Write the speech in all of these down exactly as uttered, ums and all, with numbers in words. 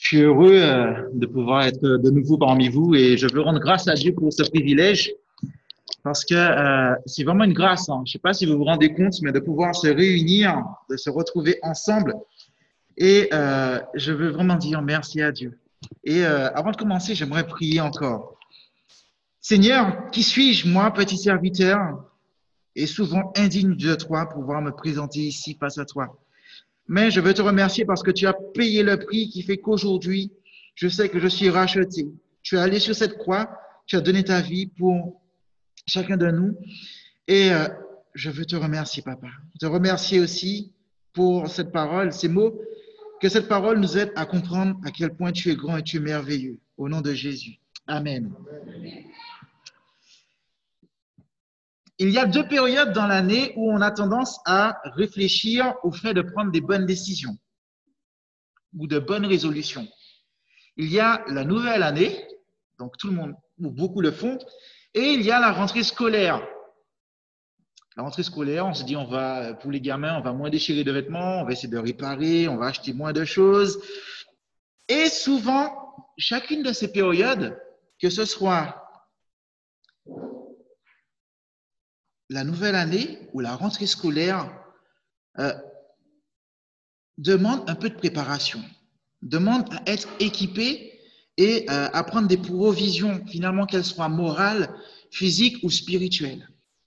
suis heureux euh, de pouvoir être de nouveau parmi vous et je veux rendre grâce à Dieu pour ce privilège parce que euh, c'est vraiment une grâce. Hein. Je ne sais pas si vous vous rendez compte, mais de pouvoir se réunir, de se retrouver ensemble. Et euh, je veux vraiment dire merci à Dieu. Et euh, avant de commencer, j'aimerais prier encore. Seigneur, qui suis-je, moi, petit serviteur, et souvent indigne de toi, pour pouvoir me présenter ici face à toi. Mais je veux te remercier parce que tu as payé le prix qui fait qu'aujourd'hui, je sais que je suis racheté. Tu es allé sur cette croix, tu as donné ta vie pour chacun de nous. Et euh, je veux te remercier, papa. Te remercier aussi pour cette parole, ces mots, que cette parole nous aide à comprendre à quel point tu es grand et tu es merveilleux. Au nom de Jésus. Amen. Il y a deux périodes dans l'année où on a tendance à réfléchir au fait de prendre des bonnes décisions ou de bonnes résolutions. Il y a la nouvelle année, donc tout le monde, ou beaucoup le font, et il y a la rentrée scolaire. La rentrée scolaire, on se dit, on va, pour les gamins, on va moins déchirer de vêtements, on va essayer de réparer, on va acheter moins de choses. Et souvent, chacune de ces périodes, que ce soit la nouvelle année ou la rentrée scolaire, euh, demande un peu de préparation, demande à être équipé et euh, à prendre des provisions, finalement, qu'elles soient morales, physiques ou spirituelles.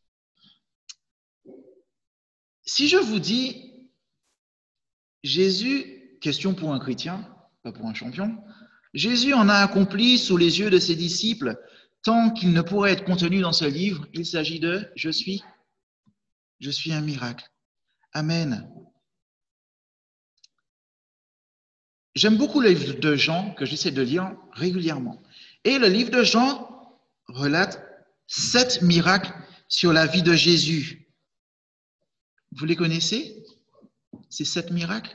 Si je vous dis, Jésus, question pour un chrétien, pas pour un champion, Jésus en a accompli sous les yeux de ses disciples tant qu'il ne pourrait être contenu dans ce livre. Il s'agit de « Je suis, je suis un miracle ». Amen. J'aime beaucoup le livre de Jean que j'essaie de lire régulièrement. Et le livre de Jean relate sept miracles sur la vie de Jésus. Vous les connaissez, ces sept miracles?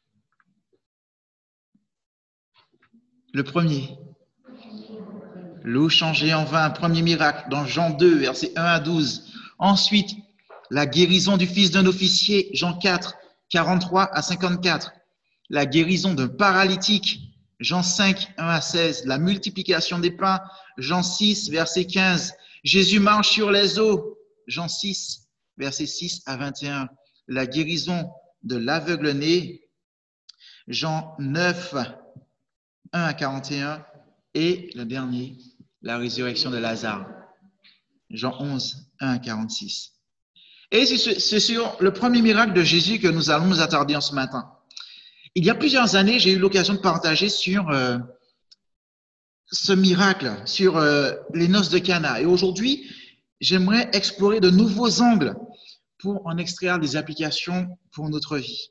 Le premier, l'eau changée en vin, premier miracle, dans Jean deux, versets un à douze. Ensuite, la guérison du fils d'un officier, Jean quatre, quarante-trois à cinquante-quatre. La guérison d'un paralytique, Jean cinq, un à seize. La multiplication des pains, Jean six, verset quinze. Jésus marche sur les eaux, Jean six, verset six à vingt et un. La guérison de l'aveugle-né, Jean neuf, un à quarante et un. Et le dernier, la résurrection de Lazare, Jean onze, un à quarante-six. Et c'est sur le premier miracle de Jésus que nous allons nous attarder en ce matin. Il y a plusieurs années, j'ai eu l'occasion de partager sur euh, ce miracle, sur euh, les noces de Cana. Et aujourd'hui, j'aimerais explorer de nouveaux angles pour en extraire des applications pour notre vie.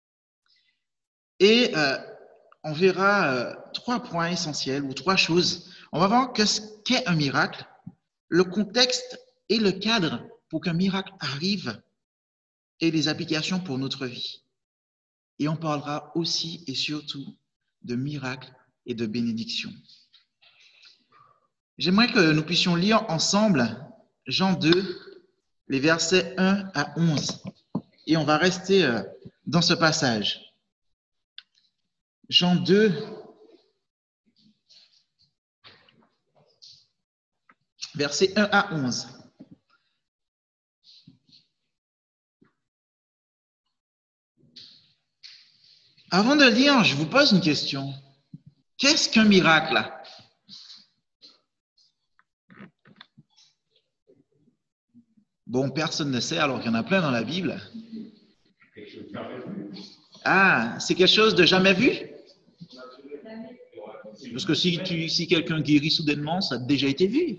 Et euh, on verra euh, trois points essentiels ou trois choses. On va voir ce qu'est un miracle, le contexte et le cadre pour qu'un miracle arrive et les applications pour notre vie. Et on parlera aussi et surtout de miracles et de bénédictions. J'aimerais que nous puissions lire ensemble Jean deux, les versets un à onze. Et on va rester dans ce passage. Jean deux, versets un à onze. Avant de lire, je vous pose une question. Qu'est-ce qu'un miracle? Bon, personne ne sait, alors qu'il y en a plein dans la Bible. Ah, c'est quelque chose de jamais vu? Parce que si, tu, si quelqu'un guérit soudainement, ça a déjà été vu.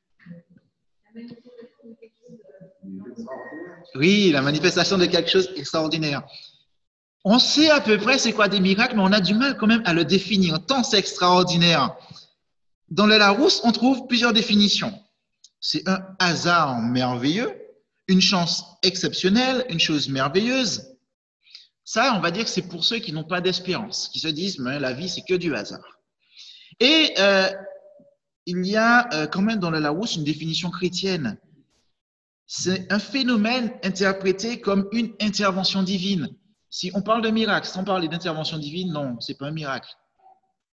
Oui, la manifestation de quelque chose d'extraordinaire. On sait à peu près c'est quoi des miracles, mais on a du mal quand même à le définir, tant c'est extraordinaire. Dans le Larousse, on trouve plusieurs définitions. C'est un hasard merveilleux, une chance exceptionnelle, une chose merveilleuse. Ça, on va dire que c'est pour ceux qui n'ont pas d'espérance, qui se disent, mais la vie, c'est que du hasard. Et euh, il y a euh, quand même dans le Larousse une définition chrétienne. C'est un phénomène interprété comme une intervention divine. Si on parle de miracle, sans parler d'intervention divine, non, ce n'est pas un miracle.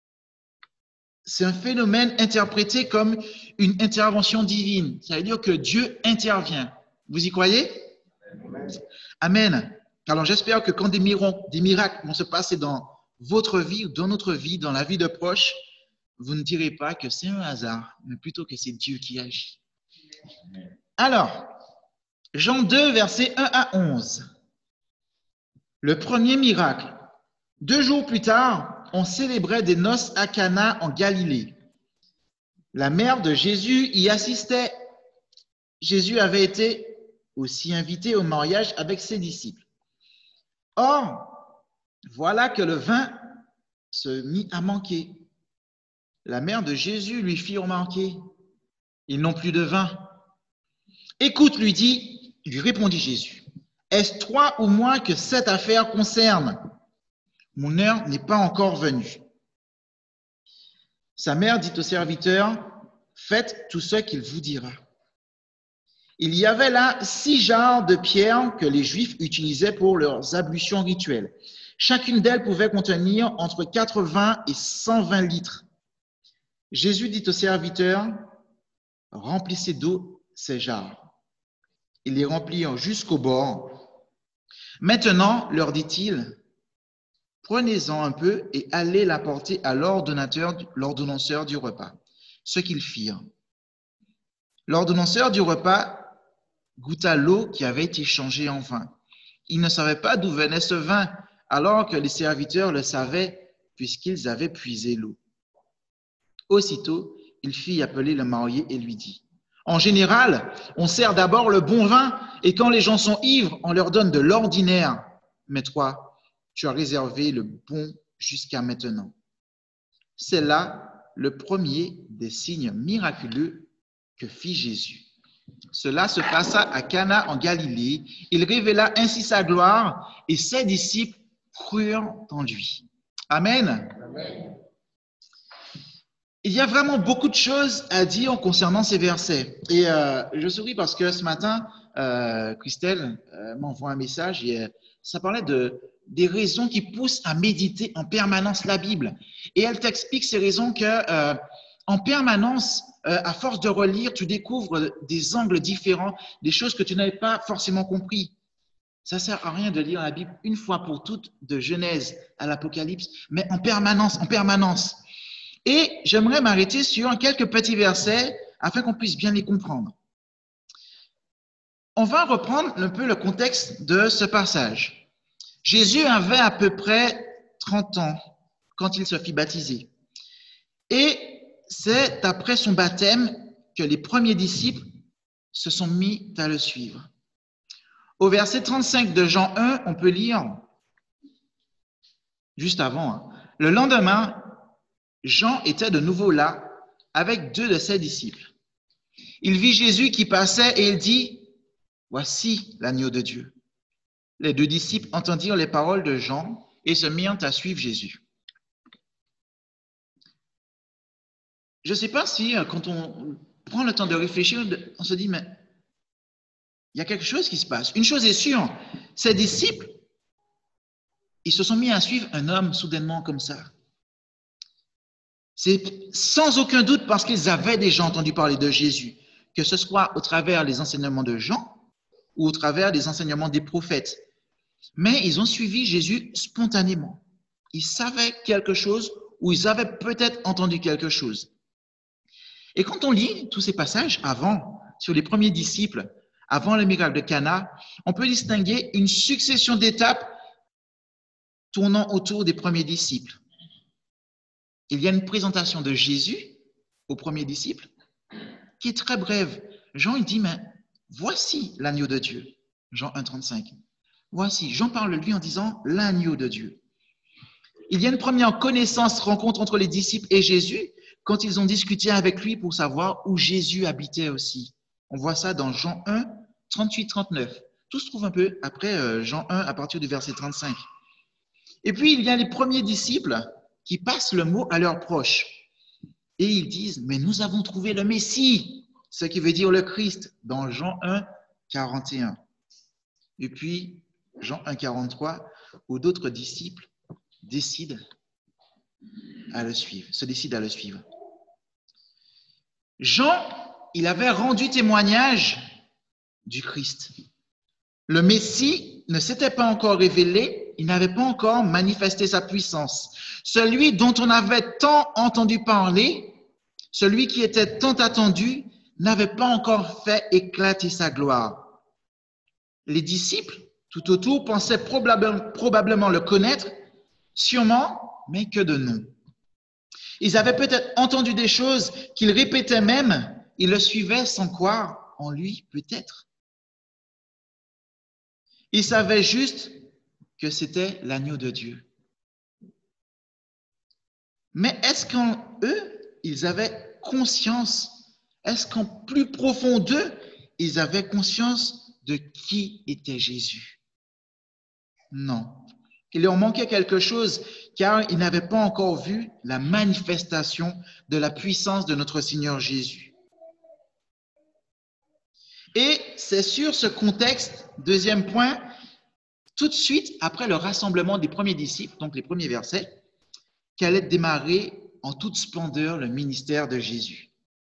c'est un phénomène interprété comme une intervention divine. Ça veut dire que Dieu intervient. Vous y croyez? Amen. Alors j'espère que quand des miracles, des miracles vont se passer dans votre vie ou dans notre vie, dans la vie de proches, vous ne direz pas que c'est un hasard, mais plutôt que c'est Dieu qui agit. Alors, Jean deux, versets un à onze. Le premier miracle. Deux jours plus tard, on célébrait des noces à Cana en Galilée. La mère de Jésus y assistait. Jésus avait été aussi invité au mariage avec ses disciples. Or, voilà que le vin se mit à manquer. La mère de Jésus lui fit remarquer, ils n'ont plus de vin. Écoute, lui dit, lui répondit Jésus, est-ce toi ou moi que cette affaire concerne? Mon heure n'est pas encore venue. Sa mère dit au serviteur, faites tout ce qu'il vous dira. Il y avait là six jarres de pierre que les Juifs utilisaient pour leurs ablutions rituelles. Chacune d'elles pouvait contenir entre quatre-vingts et cent vingt litres. Jésus dit au serviteur, remplissez d'eau ces jarres. Ils les remplirent jusqu'au bord. Maintenant, leur dit-il, prenez-en un peu et allez l'apporter à l'ordonnateur, l'ordonnanceur du repas. Ce qu'ils firent. L'ordonnanceur du repas goûta l'eau qui avait été changée en vin. Il ne savait pas d'où venait ce vin, alors que les serviteurs le savaient, puisqu'ils avaient puisé l'eau. Aussitôt, il fit appeler le marié et lui dit, « En général, on sert d'abord le bon vin, et quand les gens sont ivres, on leur donne de l'ordinaire. Mais toi, tu as réservé le bon jusqu'à maintenant. » C'est là le premier des signes miraculeux que fit Jésus. Cela se passa à Cana en Galilée. Il révéla ainsi sa gloire et ses disciples crurent en lui. Amen. Amen. Il y a vraiment beaucoup de choses à dire concernant ces versets. Et euh, je souris parce que ce matin, euh, Christelle euh, m'envoie un message et euh, ça parlait de, des raisons qui poussent à méditer en permanence la Bible. Et elle t'explique ces raisons que euh, en permanence, euh, à force de relire, tu découvres des angles différents, des choses que tu n'avais pas forcément compris. Ça ne sert à rien de lire la Bible une fois pour toutes, de Genèse à l'Apocalypse, mais en permanence, en permanence. Et j'aimerais m'arrêter sur quelques petits versets afin qu'on puisse bien les comprendre. On va reprendre un peu le contexte de ce passage. Jésus avait à peu près trente ans quand il se fit baptiser. Et c'est après son baptême que les premiers disciples se sont mis à le suivre. Au verset trente-cinq de Jean un, on peut lire, juste avant, hein, le lendemain, Jean était de nouveau là avec deux de ses disciples. Il vit Jésus qui passait et il dit, « Voici l'agneau de Dieu. » Les deux disciples entendirent les paroles de Jean et se mirent à suivre Jésus. Je ne sais pas si, quand on prend le temps de réfléchir, on se dit, mais il y a quelque chose qui se passe. Une chose est sûre, ces disciples, ils se sont mis à suivre un homme soudainement comme ça. C'est sans aucun doute parce qu'ils avaient déjà entendu parler de Jésus, que ce soit au travers des enseignements de Jean ou au travers des enseignements des prophètes. Mais ils ont suivi Jésus spontanément. Ils savaient quelque chose ou ils avaient peut-être entendu quelque chose. Et quand on lit tous ces passages avant, sur les premiers disciples, avant le miracle de Cana, on peut distinguer une succession d'étapes tournant autour des premiers disciples. Il y a une présentation de Jésus aux premiers disciples qui est très brève. Jean il dit, mais voici l'agneau de Dieu. Jean un, trente-cinq. Voici, Jean parle de lui en disant l'agneau de Dieu. Il y a une première connaissance, rencontre entre les disciples et Jésus quand ils ont discuté avec lui pour savoir où Jésus habitait aussi. On voit ça dans Jean un, trente-huit, trente-neuf. Tout se trouve un peu après Jean un à partir du verset trente-cinq. Et puis, il y a les premiers disciples qui passent le mot à leurs proches. Et ils disent, mais nous avons trouvé le Messie, ce qui veut dire le Christ, dans Jean un, quarante et un. Et puis, Jean un, quarante-trois, où d'autres disciples décident à le suivre, se décident à le suivre. Jean, il avait rendu témoignage du Christ. Le Messie ne s'était pas encore révélé, il n'avait pas encore manifesté sa puissance. Celui dont on avait tant entendu parler, celui qui était tant attendu, n'avait pas encore fait éclater sa gloire. Les disciples, tout autour, pensaient probable, probablement le connaître, sûrement, mais que de nom. Ils avaient peut-être entendu des choses qu'ils répétaient même, ils le suivaient sans croire en lui, peut-être. Ils savaient juste que c'était l'agneau de Dieu. Mais est-ce qu'en eux, ils avaient conscience, est-ce qu'en plus profond d'eux, ils avaient conscience de qui était Jésus? Non. Il leur manquait quelque chose, car ils n'avaient pas encore vu la manifestation de la puissance de notre Seigneur Jésus. Et c'est sur ce contexte, deuxième point, tout de suite après le rassemblement des premiers disciples, donc les premiers versets, qu'allait démarrer en toute splendeur le ministère de Jésus.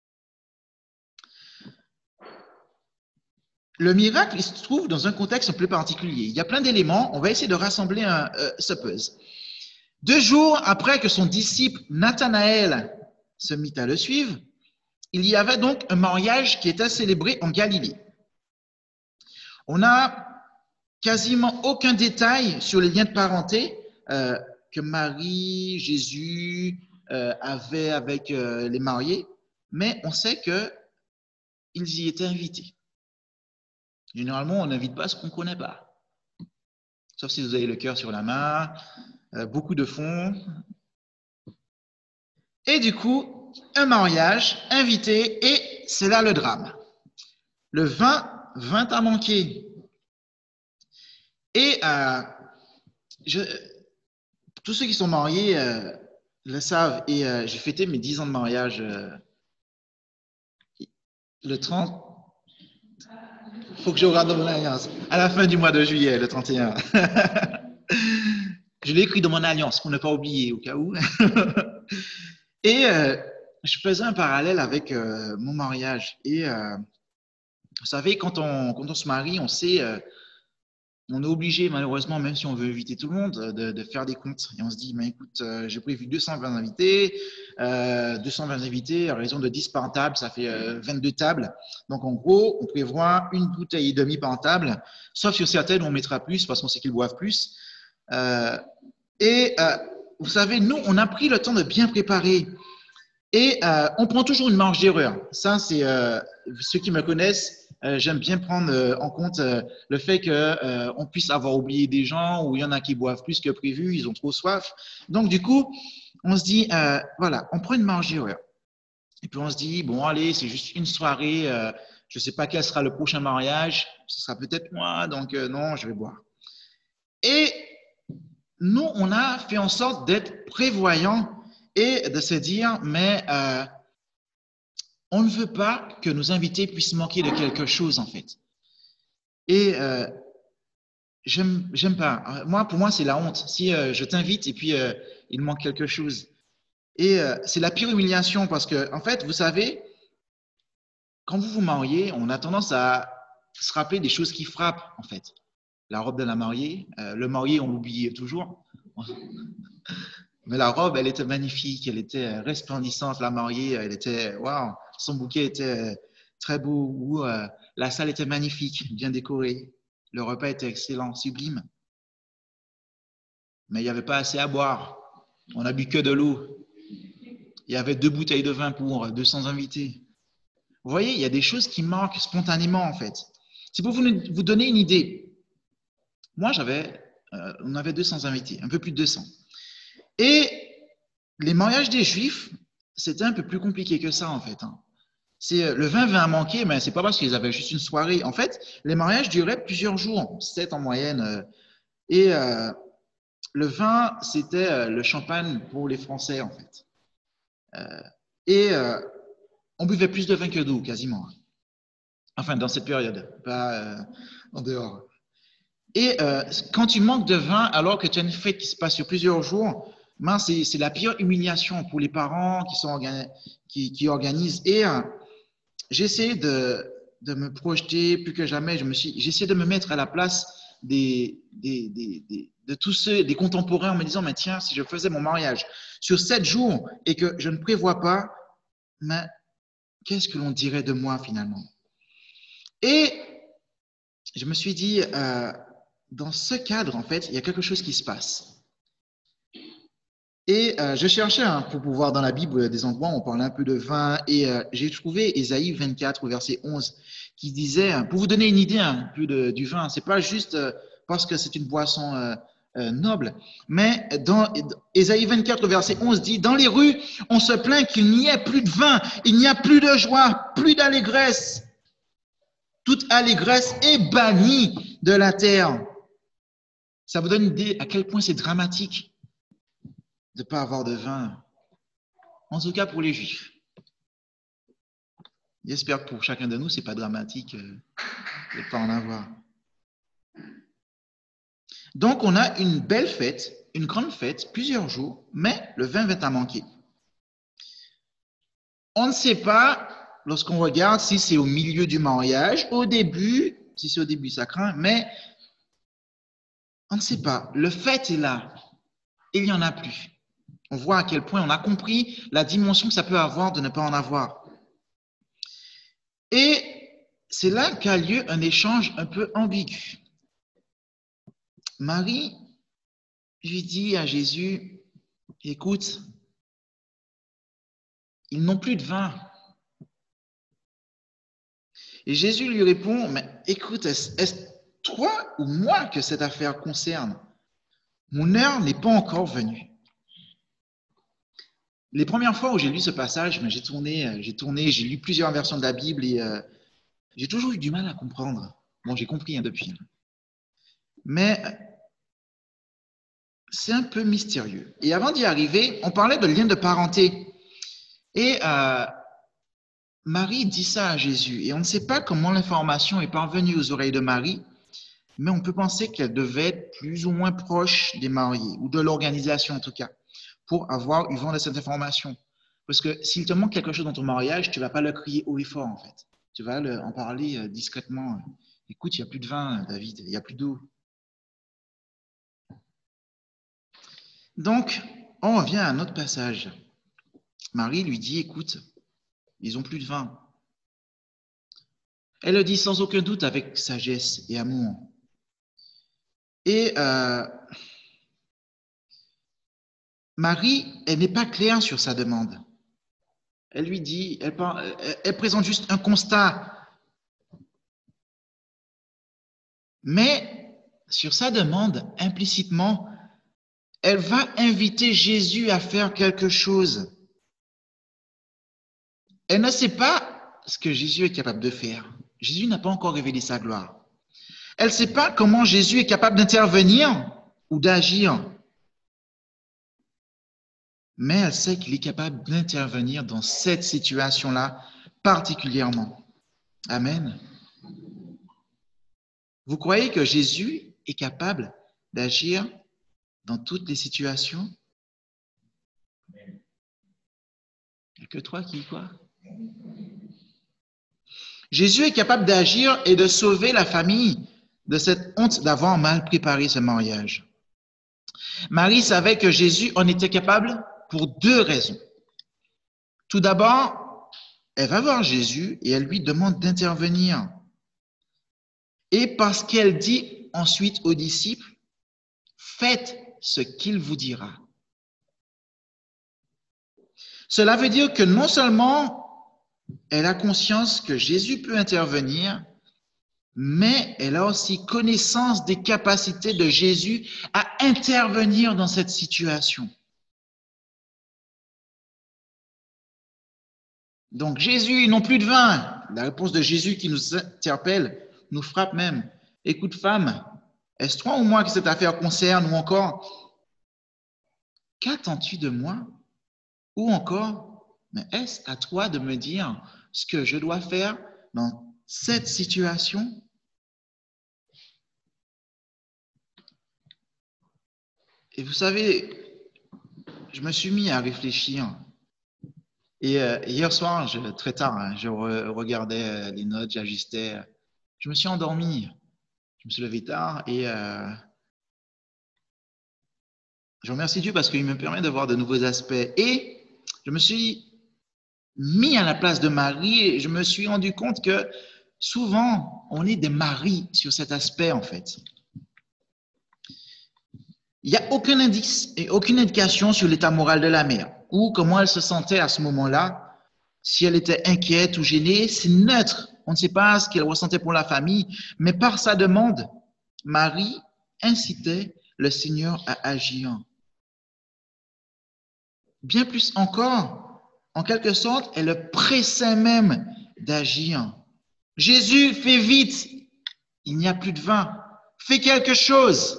Le miracle, il se trouve dans un contexte un peu particulier. Il y a plein d'éléments, on va essayer de rassembler un, euh, ce puzzle. Deux jours après que son disciple Nathanaël se mit à le suivre, il y avait donc un mariage qui était célébré en Galilée. On n'a quasiment aucun détail sur les liens de parenté euh, que Marie, Jésus euh, avaient avec euh, les mariés, mais on sait qu'ils y étaient invités. Généralement, on n'invite pas ce qu'on ne connaît pas. Sauf si vous avez le cœur sur la main, euh, beaucoup de fonds. Et du coup, un mariage, invité, et c'est là le drame. Le vin vint à manquer. Et euh, je, tous ceux qui sont mariés euh, le savent. Et euh, j'ai fêté mes dix ans de mariage euh, le trente. Il faut que je regarde dans mon alliance. À la fin du mois de juillet, le trente et un. Je l'ai écrit dans mon alliance pour ne pas oublier au cas où. Et euh, je faisais un parallèle avec euh, mon mariage. Et euh, vous savez, quand on, quand on se marie, on sait, euh, on est obligé, malheureusement, même si on veut inviter tout le monde, de, de faire des comptes. Et on se dit, mais écoute, euh, j'ai prévu deux cent vingt invités, euh, deux cent vingt invités, à raison de dix par table, ça fait euh, vingt-deux tables. Donc, en gros, on prévoit une bouteille et demie par table, sauf sur certaines, on mettra plus parce qu'on sait qu'ils boivent plus. Euh, et euh, vous savez, nous, on a pris le temps de bien préparer. Et euh, on prend toujours une marge d'erreur. Ça, c'est euh, ceux qui me connaissent. Euh, j'aime bien prendre euh, en compte euh, le fait qu'on euh, puisse avoir oublié des gens ou il y en a qui boivent plus que prévu, ils ont trop soif. Donc, du coup, on se dit, euh, voilà, on prend une marge d'erreur. Et puis, on se dit, bon, allez, c'est juste une soirée, euh, je ne sais pas quel sera le prochain mariage, ce sera peut-être moi, donc euh, non, je vais boire. Et nous, on a fait en sorte d'être prévoyants et de se dire, mais euh, on ne veut pas que nos invités puissent manquer de quelque chose, en fait. Et euh, j'aime, j'aime pas. Moi, pour moi, c'est la honte. Si euh, je t'invite et puis euh, il manque quelque chose. Et euh, c'est la pire humiliation parce que, en fait, vous savez, quand vous vous mariez, on a tendance à se rappeler des choses qui frappent, en fait. La robe de la mariée, euh, le marié, on l'oublie toujours. Mais la robe, elle était magnifique, elle était resplendissante. La mariée, elle était, waouh, son bouquet était très beau. Ou, euh, la salle était magnifique, bien décorée. Le repas était excellent, sublime. Mais il n'y avait pas assez à boire. On n'a bu que de l'eau. Il y avait deux bouteilles de vin pour deux cents invités. Vous voyez, il y a des choses qui manquent spontanément, en fait. C'est pour vous, vous donner une idée. Moi, j'avais, euh, on avait deux cents invités, un peu plus de deux cents. Et les mariages des Juifs, c'était un peu plus compliqué que ça, en fait. Hein. C'est, le vin vint à manquer, mais ce n'est pas parce qu'ils avaient juste une soirée. En fait, les mariages duraient plusieurs jours, sept en moyenne. Et euh, le vin, c'était euh, le champagne pour les Français, en fait. Euh, et euh, on buvait plus de vin que d'eau, quasiment. Enfin, dans cette période, pas euh, en dehors. Et euh, quand tu manques de vin, alors que tu as une fête qui se passe sur plusieurs jours, ben c'est, c'est la pire humiliation pour les parents qui, sont, qui, qui organisent. Et euh, j'ai essayé de, de me projeter plus que jamais. Je me suis, j'ai essayé de me mettre à la place des, des, des, des- de tous ceux, des contemporains en me disant, mais tiens, si je faisais mon mariage sur sept jours et que je ne prévois pas, mais qu'est-ce que l'on dirait de moi finalement? Et je me suis dit, euh, dans ce cadre, en fait, il y a quelque chose qui se passe. Et euh, je cherchais hein, pour pouvoir dans la Bible des endroits où on parlait un peu de vin et euh, j'ai trouvé Ésaïe vingt-quatre au verset onze qui disait, hein, pour vous donner une idée un peu de, du vin, c'est pas juste euh, parce que c'est une boisson euh, euh, noble, mais dans Ésaïe vingt-quatre au verset onze dit, dans les rues, on se plaint qu'il n'y ait plus de vin, il n'y a plus de joie, plus d'allégresse. Toute allégresse est bannie de la terre. Ça vous donne une idée à quel point c'est dramatique de ne pas avoir de vin. En tout cas pour les Juifs. J'espère que pour chacun de nous, ce n'est pas dramatique euh, de ne pas en avoir. Donc, on a une belle fête, une grande fête, plusieurs jours, mais le vin va à manquer. On ne sait pas, lorsqu'on regarde, si c'est au milieu du mariage, au début, si c'est au début, ça craint, mais on ne sait pas. Le fait est là, et il n'y en a plus. On voit à quel point on a compris la dimension que ça peut avoir de ne pas en avoir. Et c'est là qu'a lieu un échange un peu ambigu. Marie lui dit à Jésus, écoute, ils n'ont plus de vin. Et Jésus lui répond, mais écoute, est-ce est toi ou moi que cette affaire concerne? Mon heure n'est pas encore venue. Les premières fois où j'ai lu ce passage, j'ai tourné, j'ai tourné, j'ai lu plusieurs versions de la Bible et euh, j'ai toujours eu du mal à comprendre. Bon, j'ai compris hein, depuis. Mais c'est un peu mystérieux. Et avant d'y arriver, on parlait de lien de parenté. Et euh, Marie dit ça à Jésus. Et on ne sait pas comment l'information est parvenue aux oreilles de Marie, mais on peut penser qu'elle devait être plus ou moins proche des mariés, ou de l'organisation en tout cas, pour avoir eu vent de cette information. Parce que s'il te manque quelque chose dans ton mariage, tu ne vas pas le crier haut et fort en fait. Tu vas le, en parler euh, discrètement. Écoute, il n'y a plus de vin, David, il n'y a plus d'eau. Donc, on revient à un autre passage. Marie lui dit, écoute, ils n'ont plus de vin. Elle le dit sans aucun doute avec sagesse et amour. Et euh, Marie, elle n'est pas claire sur sa demande. Elle lui dit, elle, elle, elle présente juste un constat. Mais sur sa demande, implicitement, elle va inviter Jésus à faire quelque chose. Elle ne sait pas ce que Jésus est capable de faire. Jésus n'a pas encore révélé sa gloire. Elle ne sait pas comment Jésus est capable d'intervenir ou d'agir. Mais elle sait qu'il est capable d'intervenir dans cette situation-là particulièrement. Amen. Vous croyez que Jésus est capable d'agir dans toutes les situations? Il n'y a que toi qui y crois. Jésus est capable d'agir et de sauver la famille de cette honte d'avoir mal préparé ce mariage. Marie savait que Jésus en était capable pour deux raisons. Tout d'abord, elle va voir Jésus et elle lui demande d'intervenir. Et parce qu'elle dit ensuite aux disciples, faites ce qu'il vous dira. Cela veut dire que non seulement elle a conscience que Jésus peut intervenir, mais elle a aussi connaissance des capacités de Jésus à intervenir dans cette situation. Donc Jésus, ils n'ont plus de vin. La réponse de Jésus qui nous interpelle nous frappe même. Écoute femme, est-ce toi ou moi que cette affaire concerne ou encore, qu'attends-tu de moi? Ou encore, mais est-ce à toi de me dire ce que je dois faire dans cette situation? Et vous savez, je me suis mis à réfléchir. Et euh, hier soir, je, très tard, hein, je re- regardais euh, les notes, j'ajustais. Je me suis endormi. Je me suis levé tard et euh, je remercie Dieu parce qu'il me permet de voir de nouveaux aspects. Et je me suis mis à la place de Marie et je me suis rendu compte que souvent, on est des maris sur cet aspect, en fait. Il n'y a aucun indice et aucune indication sur l'état moral de la mère ou comment elle se sentait à ce moment-là, si elle était inquiète ou gênée. C'est neutre. On ne sait pas ce qu'elle ressentait pour la famille, mais par sa demande, Marie incitait le Seigneur à agir. Bien plus encore, en quelque sorte, elle le pressait même d'agir. Jésus, fais vite, il n'y a plus de vin, fais quelque chose.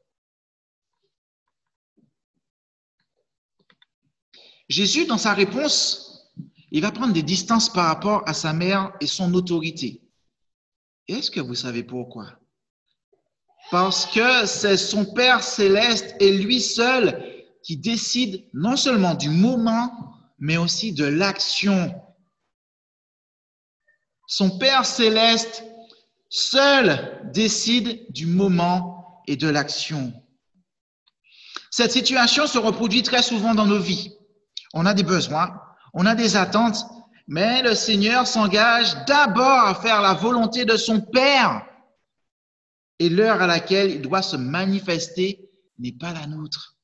Jésus, dans sa réponse, il va prendre des distances par rapport à sa mère et son autorité. Est-ce que vous savez pourquoi? Parce que c'est son Père céleste et lui seul qui décide non seulement du moment, mais aussi de l'action. Son Père céleste seul décide du moment et de l'action. Cette situation se reproduit très souvent dans nos vies. On a des besoins, on a des attentes, mais le Seigneur s'engage d'abord à faire la volonté de son Père. Et l'heure à laquelle il doit se manifester n'est pas la nôtre.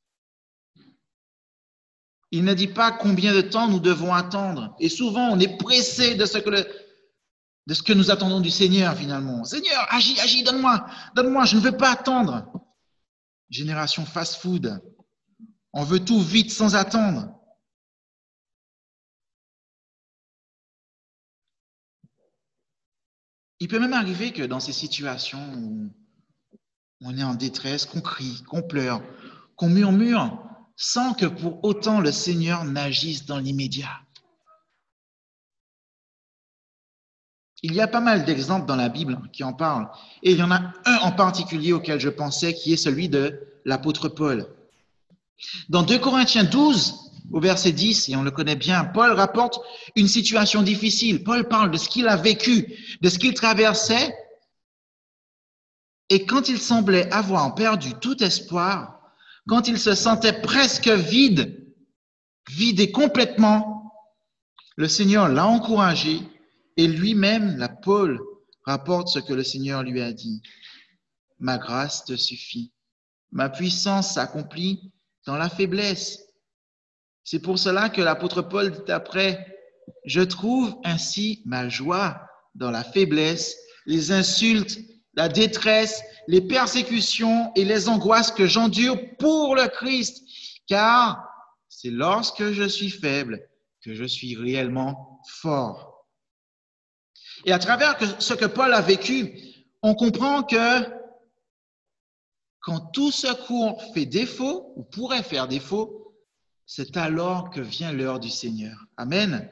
Il ne dit pas combien de temps nous devons attendre. Et souvent, on est pressé de ce que, le, de ce que nous attendons du Seigneur, finalement. Seigneur, agis, agis, donne-moi, donne-moi, je ne veux pas attendre. Génération fast-food. On veut tout vite sans attendre. Il peut même arriver que dans ces situations où on est en détresse, qu'on crie, qu'on pleure, qu'on murmure, sans que pour autant le Seigneur n'agisse dans l'immédiat. Il y a pas mal d'exemples dans la Bible qui en parlent. Et il y en a un en particulier auquel je pensais, qui est celui de l'apôtre Paul. Dans deux Corinthiens douze, au verset dix, et on le connaît bien, Paul rapporte une situation difficile. Paul parle de ce qu'il a vécu, de ce qu'il traversait. Et quand il semblait avoir perdu tout espoir, quand il se sentait presque vide, vidé complètement, le Seigneur l'a encouragé et lui-même, la Paul, rapporte ce que le Seigneur lui a dit. Ma grâce te suffit. Ma puissance s'accomplit dans la faiblesse. C'est pour cela que l'apôtre Paul dit après, je trouve ainsi ma joie dans la faiblesse, les insultes, la détresse, les persécutions et les angoisses que j'endure pour le Christ, car c'est lorsque je suis faible que je suis réellement fort. Et à travers ce que Paul a vécu, on comprend que quand tout secours fait défaut ou pourrait faire défaut, c'est alors que vient l'heure du Seigneur. Amen.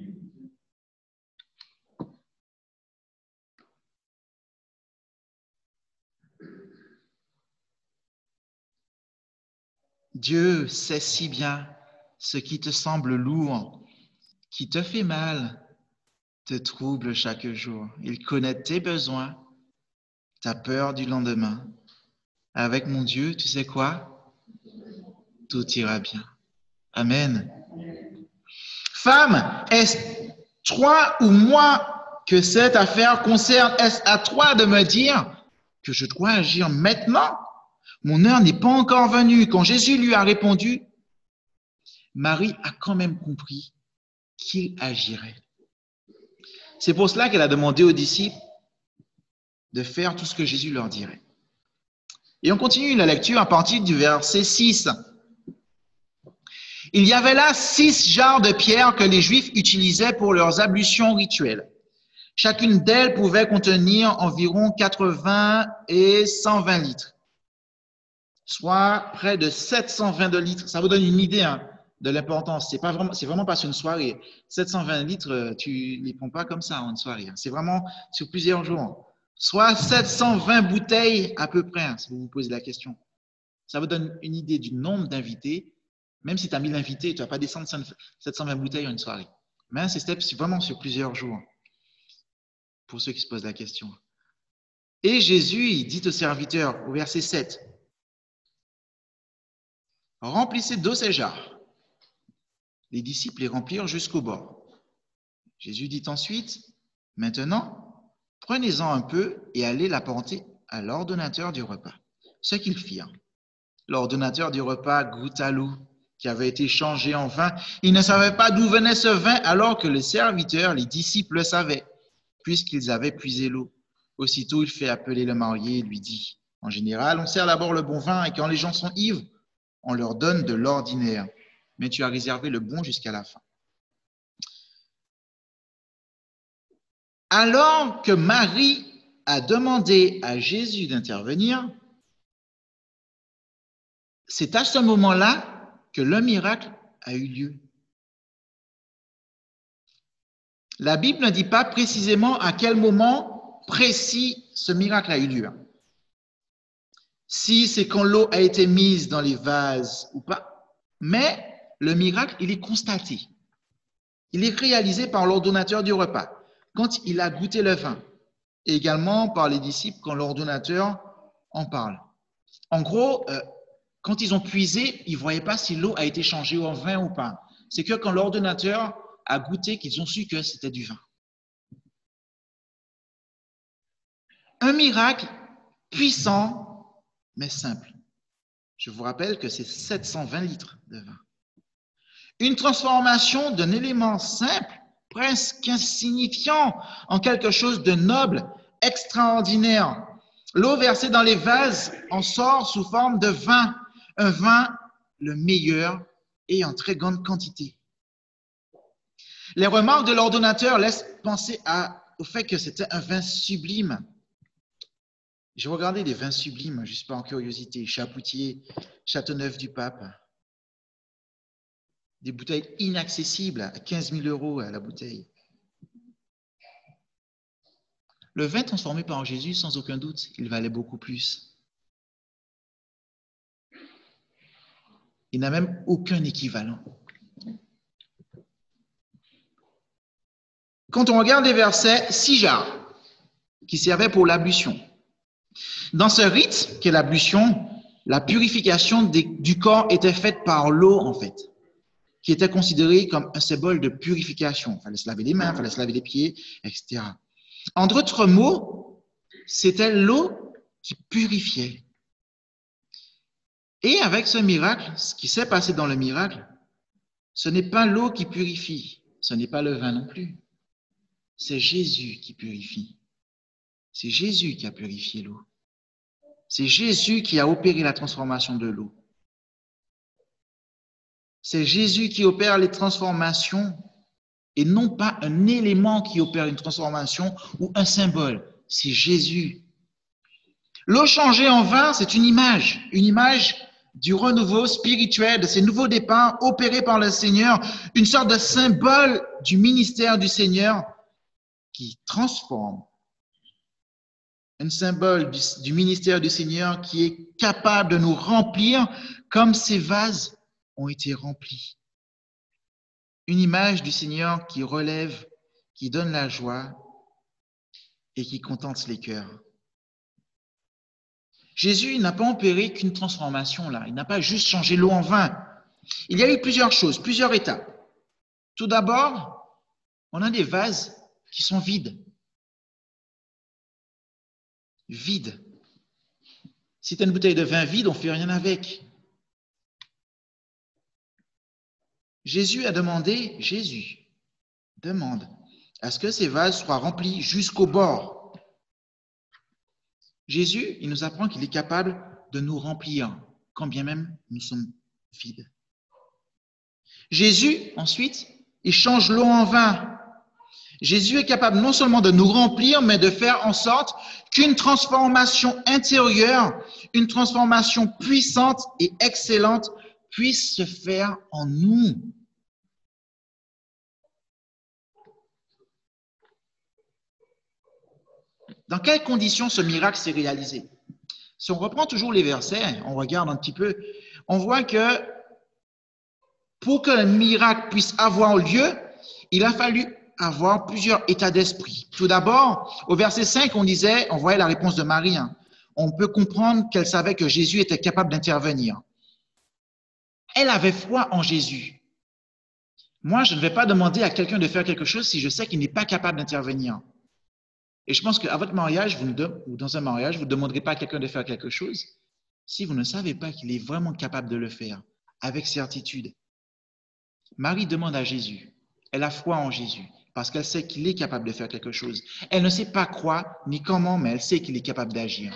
Dieu sait si bien ce qui te semble lourd, qui te fait mal, te trouble chaque jour. Il connaît tes besoins, ta peur du lendemain. Avec mon Dieu, tu sais quoi? Tout ira bien. Amen. Femme, est-ce toi ou moi que cette affaire concerne? Est-ce à toi de me dire que je dois agir maintenant? Mon heure n'est pas encore venue. Quand Jésus lui a répondu, Marie a quand même compris qu'il agirait. C'est pour cela qu'elle a demandé aux disciples de faire tout ce que Jésus leur dirait. Et on continue la lecture à partir du verset six. Il y avait là six jarres de pierre que les Juifs utilisaient pour leurs ablutions rituelles. Chacune d'elles pouvait contenir environ quatre-vingts et cent vingt litres, soit près de sept cent vingt-deux litres. Ça vous donne une idée hein, de l'importance. C'est pas vraiment, c'est vraiment pas sur une soirée. sept cent vingt litres, tu les prends pas comme ça en une soirée. C'est vraiment sur plusieurs jours. Soit sept cent vingt bouteilles à peu près, hein, si vous vous posez la question. Ça vous donne une idée du nombre d'invités. Même si tu as mille invités, tu ne vas pas descendre sept cent vingt bouteilles en une soirée. Mais c'était vraiment sur plusieurs jours, pour ceux qui se posent la question. Et Jésus, il dit au serviteur, au verset sept, « Remplissez d'eau ces jarres. » Les disciples les remplirent jusqu'au bord. Jésus dit ensuite, « Maintenant, prenez-en un peu et allez l'apporter à l'ordonnateur du repas. » Ce qu'ils firent. L'ordonnateur du repas goûta l'eau qui avait été changée en vin. Il ne savait pas d'où venait ce vin, alors que les serviteurs, les disciples le savaient, puisqu'ils avaient puisé l'eau. Aussitôt, il fait appeler le marié et lui dit, « En général, on sert d'abord le bon vin, et quand les gens sont ivres, on leur donne de l'ordinaire. Mais tu as réservé le bon jusqu'à la fin. » Alors que Marie a demandé à Jésus d'intervenir, c'est à ce moment-là que le miracle a eu lieu. La Bible ne dit pas précisément à quel moment précis ce miracle a eu lieu. Si c'est quand l'eau a été mise dans les vases ou pas, mais le miracle, il est constaté. Il est réalisé par l'ordonnateur du repas, quand il a goûté le vin, et également par les disciples quand l'ordonnateur en parle. En gros, euh, quand ils ont puisé, ils ne voyaient pas si l'eau a été changée en vin ou pas. C'est que quand l'ordonnateur a goûté qu'ils ont su que c'était du vin. Un miracle puissant, mais simple. Je vous rappelle que c'est sept cent vingt litres de vin. Une transformation d'un élément simple, presque insignifiant, en quelque chose de noble, extraordinaire. L'eau versée dans les vases en sort sous forme de vin, un vin le meilleur et en très grande quantité. Les remarques de l'ordonnateur laissent penser à, au fait que c'était un vin sublime. J'ai regardé des vins sublimes, juste par curiosité, Chapoutier, Châteauneuf-du-Pape. Des bouteilles inaccessibles à quinze mille euros à la bouteille. Le vin transformé par Jésus, sans aucun doute, il valait beaucoup plus. Il n'a même aucun équivalent. Quand on regarde les versets, six jarres qui servaient pour l'ablution. Dans ce rite qu'est l'ablution, la purification des, du corps était faite par l'eau, en fait, qui était considérée comme un symbole de purification. Il fallait se laver les mains, il fallait se laver les pieds, et cetera. En d'autres mots, c'était l'eau qui purifiait. Et avec ce miracle, ce qui s'est passé dans le miracle, ce n'est pas l'eau qui purifie, ce n'est pas le vin non plus. C'est Jésus qui purifie. C'est Jésus qui a purifié l'eau. C'est Jésus qui a opéré la transformation de l'eau. C'est Jésus qui opère les transformations et non pas un élément qui opère une transformation ou un symbole. C'est Jésus. L'eau changée en vin, c'est une image, une image du renouveau spirituel, de ces nouveaux départs opérés par le Seigneur, une sorte de symbole du ministère du Seigneur qui transforme. Un symbole du, du ministère du Seigneur qui est capable de nous remplir comme ces vases ont été remplis. Une image du Seigneur qui relève, qui donne la joie et qui contente les cœurs. Jésus n'a pas opéré qu'une transformation là. Il n'a pas juste changé l'eau en vin. Il y a eu plusieurs choses, plusieurs étapes. Tout d'abord, on a des vases qui sont vides. Vides. Si tu as une bouteille de vin vide, on ne fait rien avec. Jésus a demandé, Jésus demande à ce que ces vases soient remplis jusqu'au bord. Jésus, il nous apprend qu'il est capable de nous remplir, quand bien même nous sommes vides. Jésus, ensuite, il change l'eau en vin. Jésus est capable non seulement de nous remplir, mais de faire en sorte qu'une transformation intérieure, une transformation puissante et excellente puisse se faire en nous. Dans quelles conditions ce miracle s'est réalisé? Si on reprend toujours les versets, on regarde un petit peu, on voit que pour que le miracle puisse avoir lieu, il a fallu avoir plusieurs états d'esprit. Tout d'abord, au verset cinq, on disait, on voyait la réponse de Marie. Hein. On peut comprendre qu'elle savait que Jésus était capable d'intervenir. Elle avait foi en Jésus. Moi, je ne vais pas demander à quelqu'un de faire quelque chose si je sais qu'il n'est pas capable d'intervenir. Et je pense qu'à votre mariage, vous ne, ou dans un mariage, vous ne demanderez pas à quelqu'un de faire quelque chose si vous ne savez pas qu'il est vraiment capable de le faire avec certitude. Marie demande à Jésus. Elle a foi en Jésus parce qu'elle sait qu'il est capable de faire quelque chose. Elle ne sait pas quoi ni comment, mais elle sait qu'il est capable d'agir.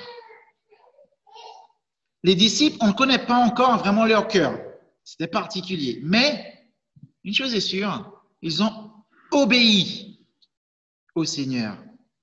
Les disciples, on ne connaît pas encore vraiment leur cœur. C'était particulier. Mais une chose est sûre, ils ont obéi au Seigneur.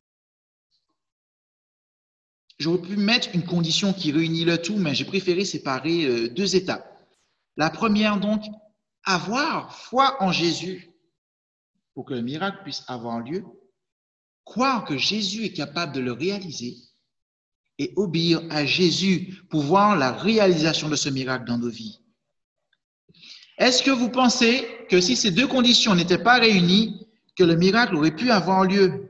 J'aurais pu mettre une condition qui réunit le tout, mais j'ai préféré séparer deux étapes. La première, donc, avoir foi en Jésus pour que le miracle puisse avoir lieu, croire que Jésus est capable de le réaliser et obéir à Jésus pour voir la réalisation de ce miracle dans nos vies. Est-ce que vous pensez que si ces deux conditions n'étaient pas réunies, que le miracle aurait pu avoir lieu?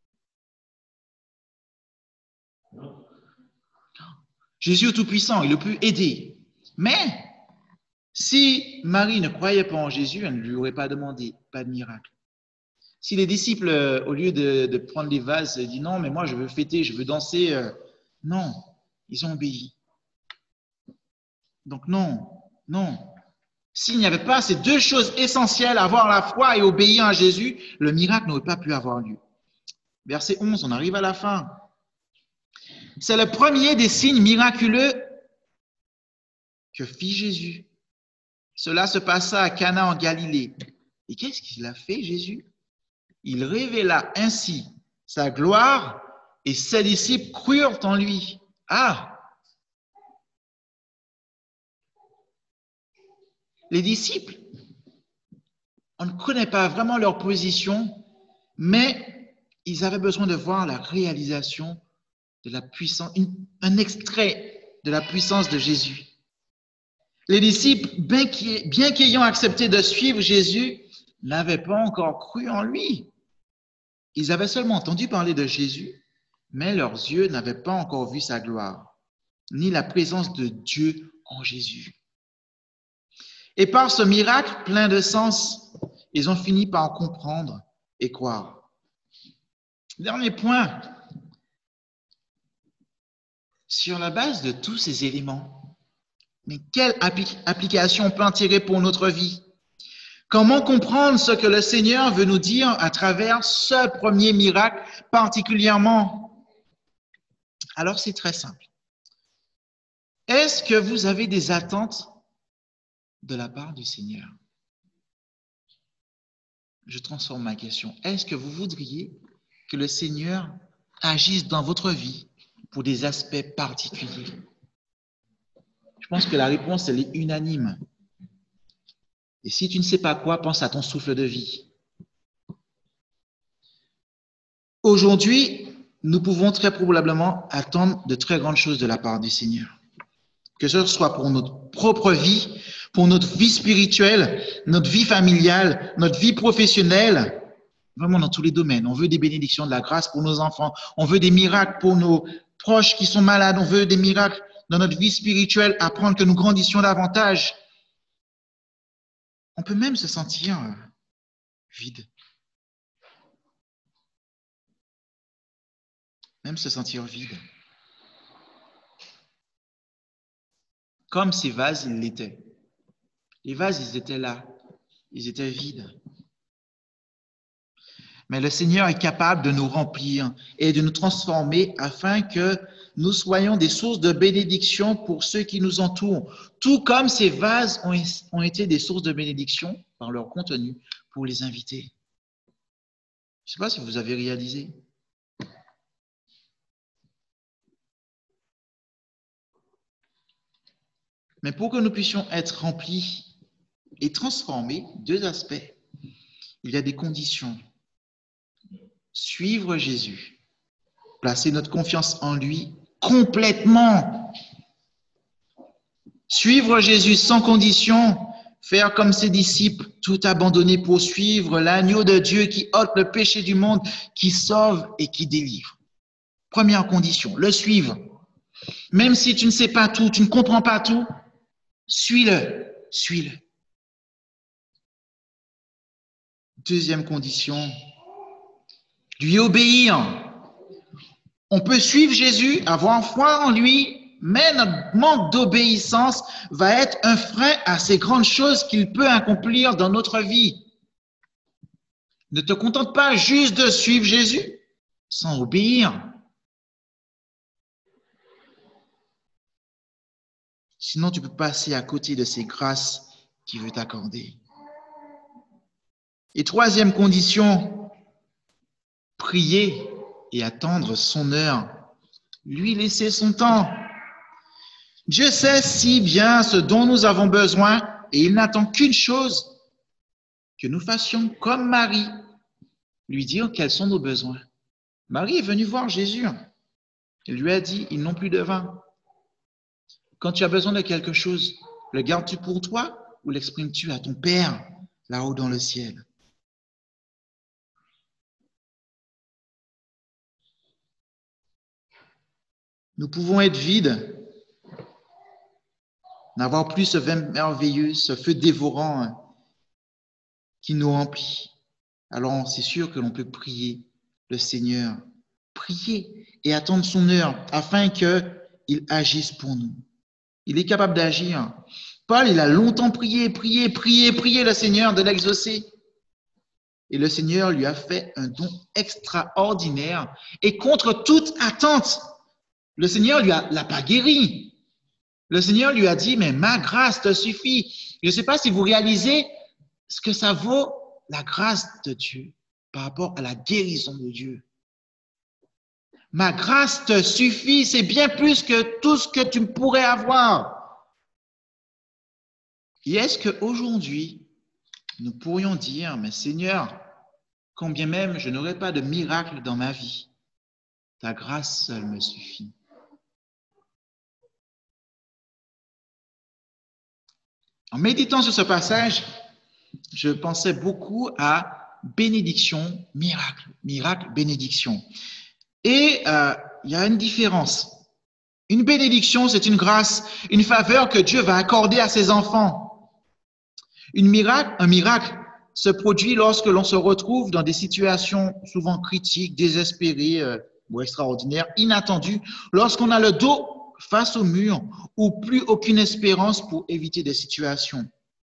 Jésus est tout-puissant, il a pu aider. Mais si Marie ne croyait pas en Jésus, elle ne lui aurait pas demandé, pas de miracle. Si les disciples, au lieu de, de prendre les vases, disent non, mais moi je veux fêter, je veux danser, euh, non, ils ont obéi. Donc non, non. S'il n'y avait pas ces deux choses essentielles, avoir la foi et obéir à Jésus, le miracle n'aurait pas pu avoir lieu. Verset onze, on arrive à la fin. C'est le premier des signes miraculeux que fit Jésus. Cela se passa à Cana en Galilée. Et qu'est-ce qu'il a fait, Jésus? Il révéla ainsi sa gloire et ses disciples crurent en lui. Ah! Les disciples, on ne connaît pas vraiment leur position, mais ils avaient besoin de voir la réalisation de la puissance, une, un extrait de la puissance de Jésus. Les disciples, bien qu'ayant accepté de suivre Jésus, n'avaient pas encore cru en lui. Ils avaient seulement entendu parler de Jésus, mais leurs yeux n'avaient pas encore vu sa gloire, ni la présence de Dieu en Jésus. Et par ce miracle plein de sens, ils ont fini par comprendre et croire. Dernier point. Sur la base de tous ces éléments, mais quelle application on peut en tirer pour notre vie? Comment comprendre ce que le Seigneur veut nous dire à travers ce premier miracle particulièrement? Alors, c'est très simple. Est-ce que vous avez des attentes de la part du Seigneur? Je transforme ma question. Est-ce que vous voudriez que le Seigneur agisse dans votre vie pour des aspects particuliers? Je pense que la réponse, elle est unanime. Et si tu ne sais pas quoi, pense à ton souffle de vie. Aujourd'hui, nous pouvons très probablement attendre de très grandes choses de la part du Seigneur. Que ce soit pour notre propre vie, pour notre vie spirituelle, notre vie familiale, notre vie professionnelle, vraiment dans tous les domaines. On veut des bénédictions de la grâce pour nos enfants. On veut des miracles pour nos proches qui sont malades. On veut des miracles dans notre vie spirituelle, apprendre que nous grandissions davantage. On peut même se sentir vide. Même se sentir vide. Comme ces vases, ils l'étaient. Les vases, ils étaient là. Ils étaient vides. Mais le Seigneur est capable de nous remplir et de nous transformer afin que nous soyons des sources de bénédiction pour ceux qui nous entourent, tout comme ces vases ont, ont été des sources de bénédiction par leur contenu pour les invités. Je ne sais pas si vous avez réalisé. Mais pour que nous puissions être remplis et transformés, deux aspects, il y a des conditions. Suivre Jésus, placer notre confiance en lui complètement. Suivre Jésus sans condition, faire comme ses disciples, tout abandonner pour suivre l'agneau de Dieu qui ôte le péché du monde, qui sauve et qui délivre. Première condition, le suivre. Même si tu ne sais pas tout, tu ne comprends pas tout, suis-le, suis-le. Deuxième condition, lui obéir. On peut suivre Jésus, avoir foi en lui, mais notre manque d'obéissance va être un frein à ces grandes choses qu'il peut accomplir dans notre vie. Ne te contente pas juste de suivre Jésus sans obéir. Sinon, tu peux passer à côté de ces grâces qu'il veut t'accorder. Et troisième condition, prier et attendre son heure. Lui laisser son temps. Dieu sait si bien ce dont nous avons besoin et il n'attend qu'une chose, que nous fassions comme Marie, lui dire quels sont nos besoins. Marie est venue voir Jésus. Elle lui a dit, ils n'ont plus de vin. Quand tu as besoin de quelque chose, le gardes-tu pour toi ou l'exprimes-tu à ton Père là-haut dans le ciel? Nous pouvons être vides, n'avoir plus ce vin merveilleux, ce feu dévorant qui nous remplit. Alors c'est sûr que l'on peut prier le Seigneur, prier et attendre son heure afin qu'il agisse pour nous. Il est capable d'agir. Paul, il a longtemps prié, prié, prié, prié le Seigneur de l'exaucer. Et le Seigneur lui a fait un don extraordinaire et contre toute attente. Le Seigneur lui a, l'a pas guéri. Le Seigneur lui a dit, mais ma grâce te suffit. Je ne sais pas si vous réalisez ce que ça vaut, la grâce de Dieu par rapport à la guérison de Dieu. Ma grâce te suffit, c'est bien plus que tout ce que tu pourrais avoir. Et est-ce qu'aujourd'hui, nous pourrions dire, mais Seigneur, quand bien même je n'aurai pas de miracle dans ma vie, ta grâce seule me suffit. En méditant sur ce passage, je pensais beaucoup à bénédiction, miracle, miracle, bénédiction. Et euh, il y a une différence. Une bénédiction, c'est une grâce, une faveur que Dieu va accorder à ses enfants. Une miracle, un miracle se produit lorsque l'on se retrouve dans des situations souvent critiques, désespérées euh, ou extraordinaires, inattendues, lorsqu'on a le dos face au mur ou plus aucune espérance pour éviter des situations.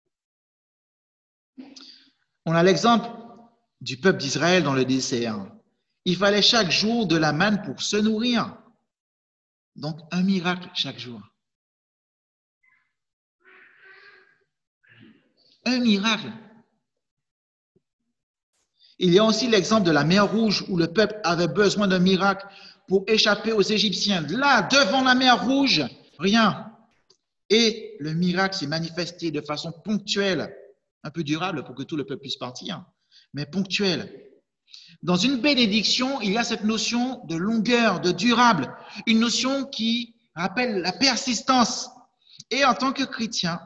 On a l'exemple du peuple d'Israël dans le désert. Il fallait chaque jour de la manne pour se nourrir. Donc, un miracle chaque jour. Un miracle. Il y a aussi l'exemple de la mer Rouge où le peuple avait besoin d'un miracle pour échapper aux Égyptiens. Là, devant la mer Rouge, rien. Et le miracle s'est manifesté de façon ponctuelle, un peu durable pour que tout le peuple puisse partir, mais ponctuelle. Dans une bénédiction, il y a cette notion de longueur, de durable, une notion qui rappelle la persistance. Et en tant que chrétiens,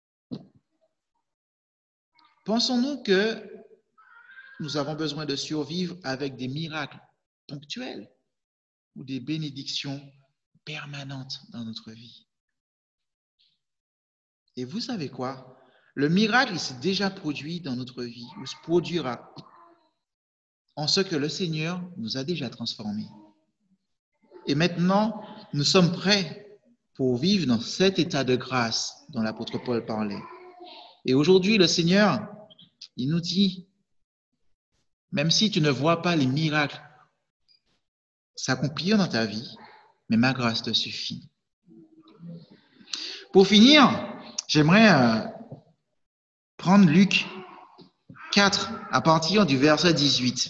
pensons-nous que nous avons besoin de survivre avec des miracles ponctuels ou des bénédictions permanentes dans notre vie? Et vous savez quoi? Le miracle, il s'est déjà produit dans notre vie, ou se produira, en ce que le Seigneur nous a déjà transformés. Et maintenant, nous sommes prêts pour vivre dans cet état de grâce dont l'apôtre Paul parlait. Et aujourd'hui, le Seigneur, il nous dit, même si tu ne vois pas les miracles s'accomplir dans ta vie, mais ma grâce te suffit. Pour finir, j'aimerais euh, prendre Luc quatre à partir du verset dix-huit.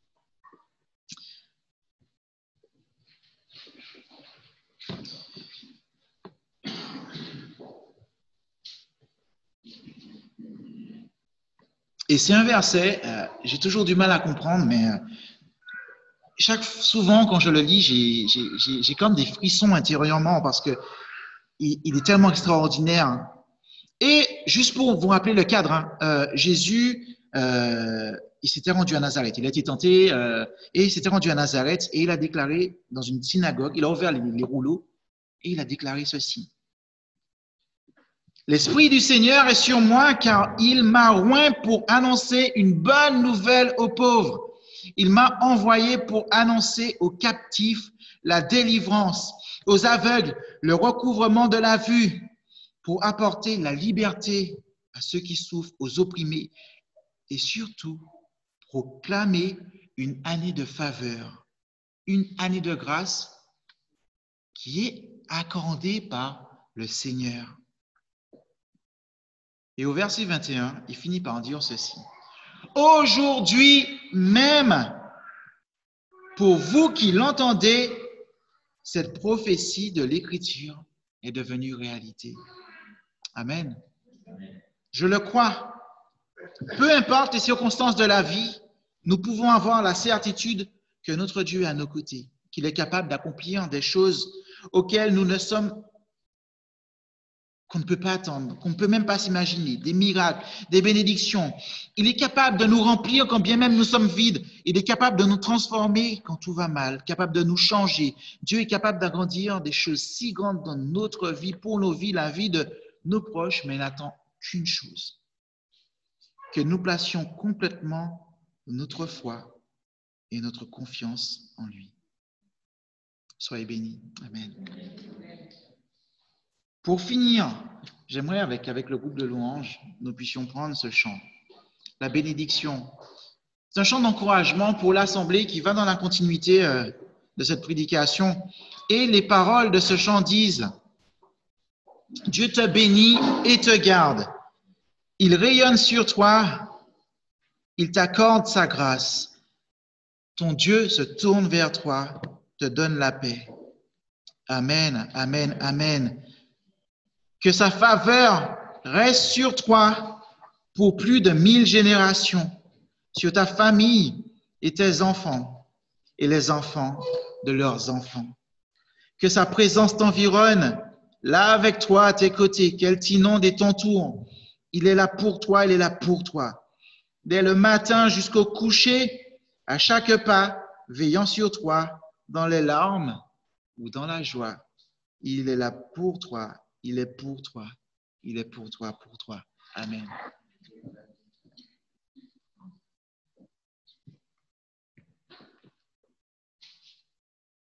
Et c'est un verset, euh, j'ai toujours du mal à comprendre, mais euh, chaque, souvent quand je le lis, j'ai, j'ai, j'ai comme des frissons intérieurement parce que il, il est tellement extraordinaire. Et juste pour vous rappeler le cadre, hein, euh, Jésus, euh, il s'était rendu à Nazareth. Il a été tenté euh, et il s'était rendu à Nazareth et il a déclaré dans une synagogue, il a ouvert les, les rouleaux et il a déclaré ceci. L'Esprit du Seigneur est sur moi car il m'a oint pour annoncer une bonne nouvelle aux pauvres. Il m'a envoyé pour annoncer aux captifs la délivrance, aux aveugles le recouvrement de la vue, pour apporter la liberté à ceux qui souffrent, aux opprimés, et surtout proclamer une année de faveur, une année de grâce qui est accordée par le Seigneur. Et au verset vingt et un, il finit par dire ceci. Aujourd'hui même, pour vous qui l'entendez, cette prophétie de l'Écriture est devenue réalité. Amen. Je le crois. Peu importe les circonstances de la vie, nous pouvons avoir la certitude que notre Dieu est à nos côtés, qu'il est capable d'accomplir des choses auxquelles nous ne sommes, qu'on ne peut pas attendre, qu'on ne peut même pas s'imaginer, des miracles, des bénédictions. Il est capable de nous remplir quand bien même nous sommes vides. Il est capable de nous transformer quand tout va mal, capable de nous changer. Dieu est capable d'agrandir des choses si grandes dans notre vie, pour nos vies, la vie de nos proches, mais il n'attend qu'une chose, que nous placions complètement notre foi et notre confiance en lui. Soyez bénis. Amen. Pour finir, j'aimerais avec, avec le groupe de louanges, nous puissions prendre ce chant, la bénédiction. C'est un chant d'encouragement pour l'Assemblée qui va dans la continuité euh, de cette prédication. Et les paroles de ce chant disent « Dieu te bénit et te garde. Il rayonne sur toi, il t'accorde sa grâce. Ton Dieu se tourne vers toi, te donne la paix. Amen, amen, amen. Que sa faveur reste sur toi pour plus de mille générations, sur ta famille et tes enfants et les enfants de leurs enfants. Que sa présence t'environne, là avec toi à tes côtés, qu'elle t'inonde et t'entoure. Il est là pour toi, il est là pour toi. Dès le matin jusqu'au coucher, à chaque pas, veillant sur toi, dans les larmes ou dans la joie. Il est là pour toi, il est pour toi, il est pour toi, pour toi. Amen.